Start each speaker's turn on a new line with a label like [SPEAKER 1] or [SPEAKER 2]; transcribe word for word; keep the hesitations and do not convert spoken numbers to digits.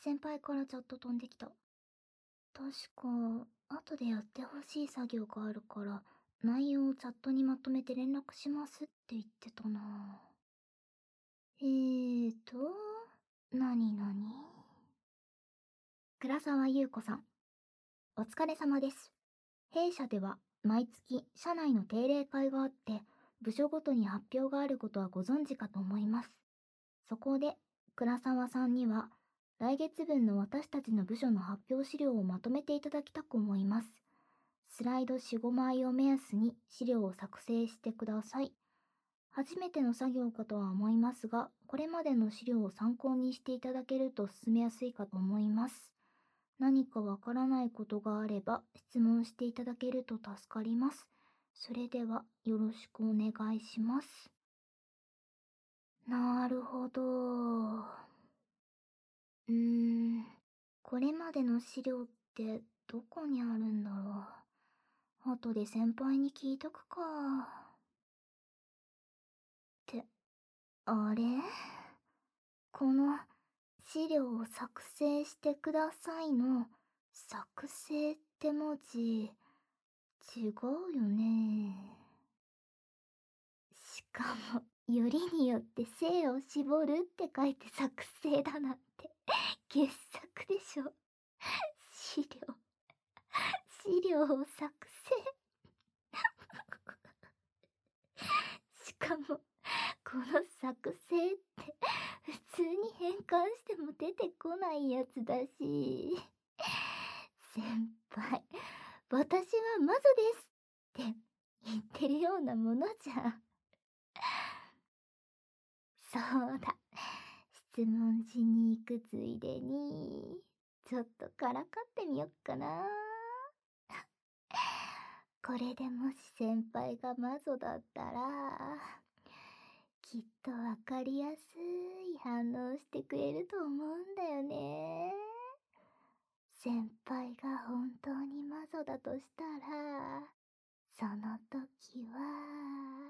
[SPEAKER 1] 先輩からチャット飛んできた。確か、後でやってほしい作業があるから、内容をチャットにまとめて連絡しますって言ってたな。えーと、なになに倉沢優子さん、お疲れ様です。弊社では毎月社内の定例会があって、部署ごとに発表があることはご存知かと思います。そこで、倉沢さんには、来月分の私たちの部署の発表資料をまとめていただきたく思います。スライドよん、ごまいを目安に資料を作成してください。初めての作業かとは思いますが、これまでの資料を参考にしていただけると進めやすいかと思います。何かわからないことがあれば質問していただけると助かります。それではよろしくお願いします。なるほど。うーん、これまでの資料ってどこにあるんだろう。後で先輩に聞いとくか。って、あれこの資料を作成してくださいの作成って文字、違うよね。しかも、よりによって性を絞るって書いて作成だなんて、傑作でしょ。資料、資料を作成。しかも、この作成って普通に変換しても出てこないやつだし。先輩、私は魔女ですって言ってるようなものじゃん。そうだ。質問しに行くついでに、ちょっとからかってみよっかな。これでもし先輩が魔女だったら、きっとわかりやすい反応してくれると思うんだよね。先輩が本当に魔女だとしたら、その時は、